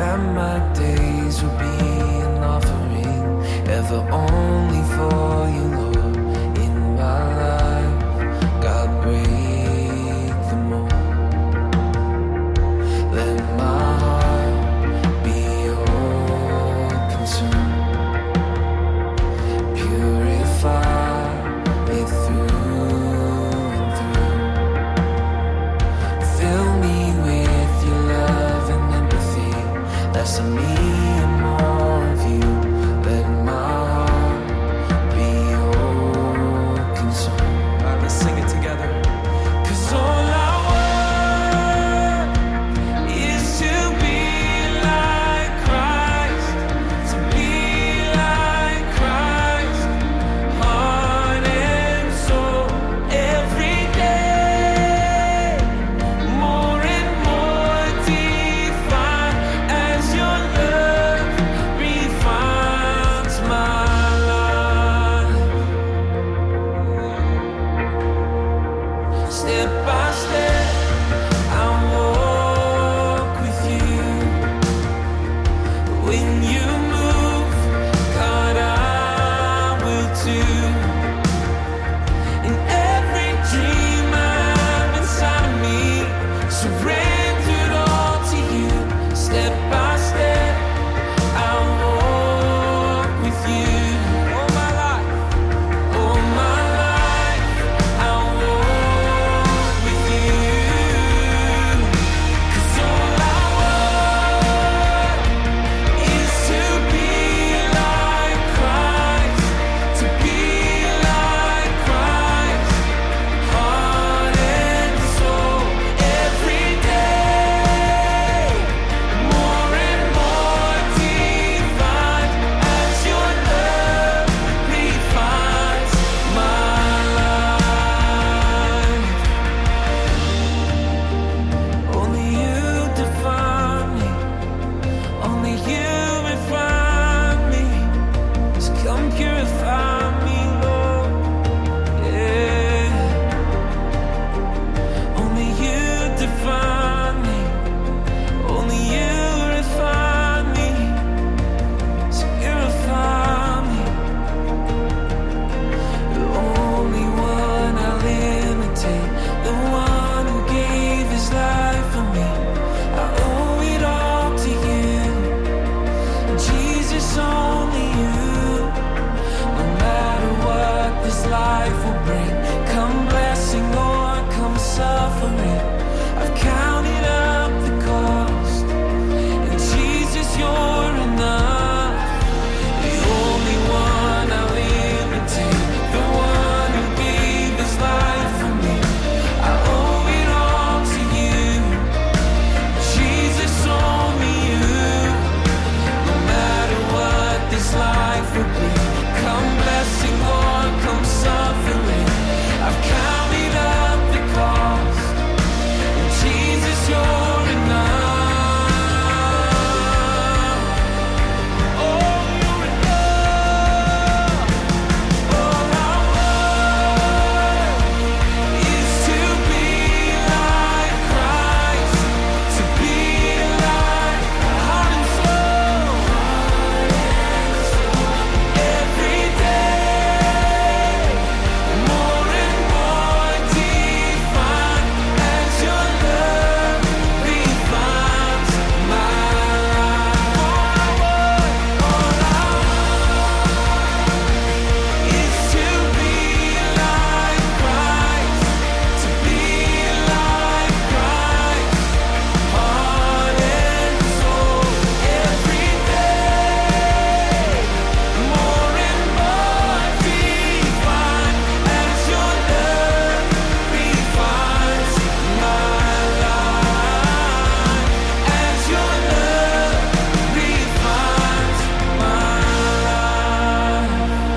that my days will be an offering, ever only for you, Lord, in my life. God, break the mold. Let my heart be all consumed. Purify it through and through. Fill me with your love and empathy, less of me and more of you. Let my heart be all consumed. All right, let's sing it together. 'Cause all I want is to be like Christ, to be like Christ, heart and soul, every day, more and more defined as your love refines my life. Step by step, I walk with you. When you move, God, I will too. In every dream I have inside me, surrendered all to you. Step by step, I walk with you. All my life, all my life, I walk with you. 'Cause all I want is to be like Christ, to be like Christ, heart and soul, every day, more and more defined as your love refines my life. Only you define me, only you refine me. So come purify me, Lord. Yeah. Only you define me, only you refine me. So purify me. The only one I'll imitate, the one who gave his life for me. I owe it all to you, Jesus, only you. No matter what this life will bring, come blessing or come suffering, I've counted up the cost, and Jesus, you're enough. The only one I'll imitate, the one who gave his life for me. I owe it all to you, Jesus, only you. No matter what this life will bring, come blessing or come suffering, I've counted up the cost, and Jesus, you're enough. Oh, you're enough. All I want is to be like Christ, to be like heart and soul, every day, more and more defined as your love refines my life. All I want is to be like Christ, to be like Christ, heart and soul, every day, more and more defined as your love refines my life, as your love refines my life.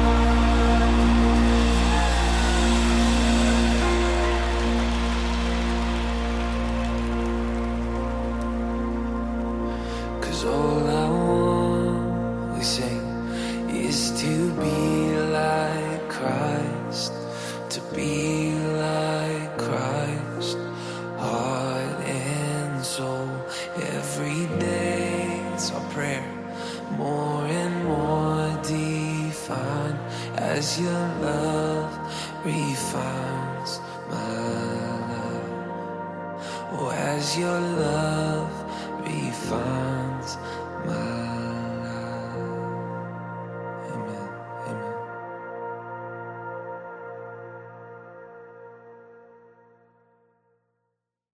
'Cause all I want, we sing, is to be like Christ, to be like Christ, heart and soul, every day. It's prayer, more and more defined as your love refines my life. Oh, as your love refines my life.